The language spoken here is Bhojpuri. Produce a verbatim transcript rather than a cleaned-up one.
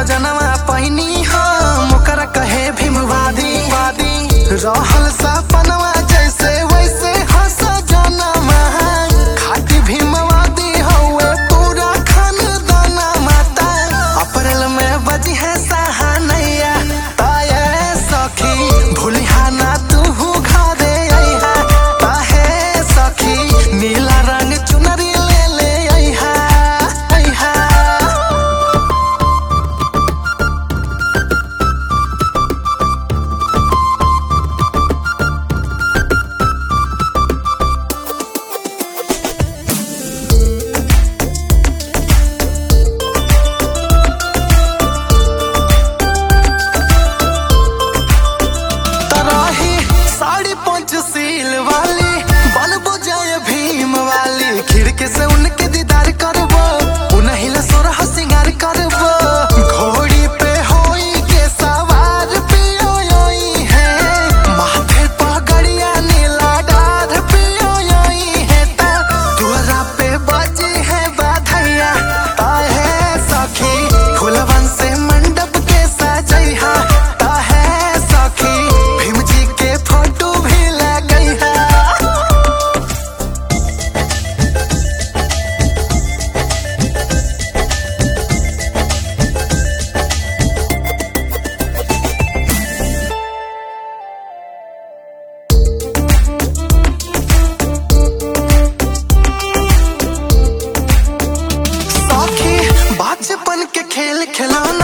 सजनवा पैनी हम ओकरा कहे भीमवादी वादी रहल सपनवा जैसे वैसे हंस जनवा खाती भीमवादी हवे पूरा खानदाना माता अप्रैल में बजी है सहानैया ताये सखी भूलिहा ना तू घरे अइहा ताहे सखी नीला रंग चुनरी ले ले अइहा अइहा। सील वाली बन बुझाए भीम वाली खिड़की से उनके दीदार करबो उन्हीं ला सोरह सिंगार करबो घोड़ी पे होई के सवार पियो योई है माथे पगड़िया नीला डार पियो योई है ता दुआरा पे बजी है बाधैया ताहे सखी फूलवन से मंडप के सजैहा ताहे सखी भीम जी के फोटो बचपन के खेल खिलौना